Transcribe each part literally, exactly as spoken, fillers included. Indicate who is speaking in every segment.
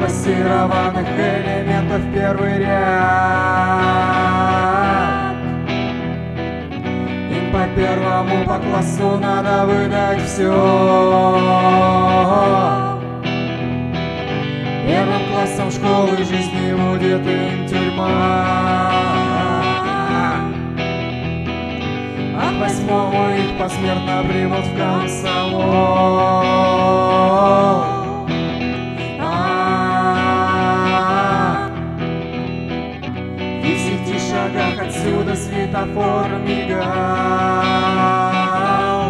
Speaker 1: деклассированных элементов в первый ряд. Им по первому по классу надо выдать все. Первым классом школы жизни будет им тюрьма, а к восьмому их посмертно примут в комсомол. В десяти шагах отсюда светофор мигал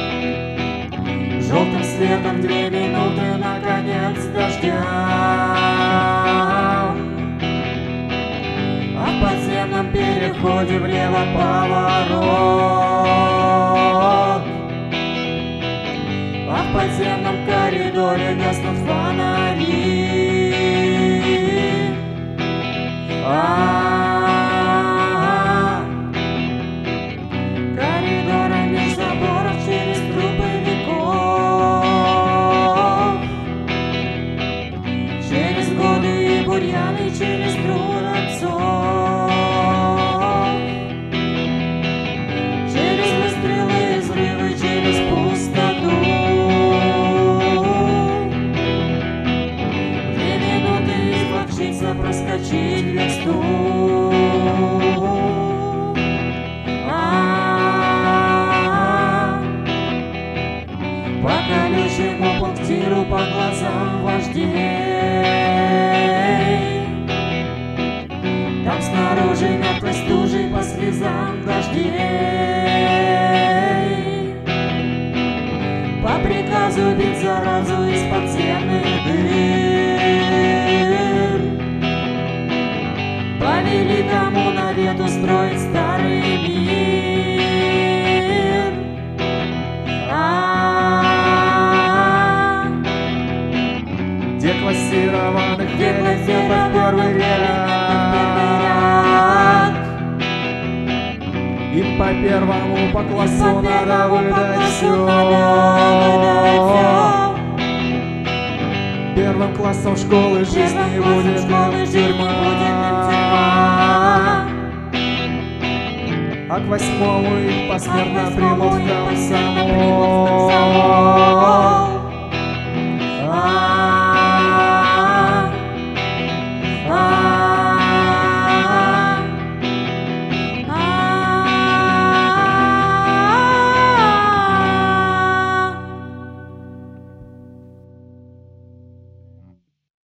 Speaker 1: желтым светом две минуты на конец дождя. А в подземном переходе влево поворот, а в подземном коридоре гаснут фонари. А-а-а. Коридорами заборов через трупы веков, через годы и бурьяны, через труд отцов, через выстрелы и взрывы, через пустоту. Две минуты изловчиться, проскочить версту. По колючему пунктиру, по глазам вождей, там снаружи мертвой стужей, по слезам дождей. По приказу бить заразу из подземных дыр, по великому навету строить старый мир. А-а-а. Деклассированных элементов в первый ряд. Им по первому по классу надо выдать все. Первым классом школы жизни будет им тюрьма, а к восьмому их посмертно примут в комсомол.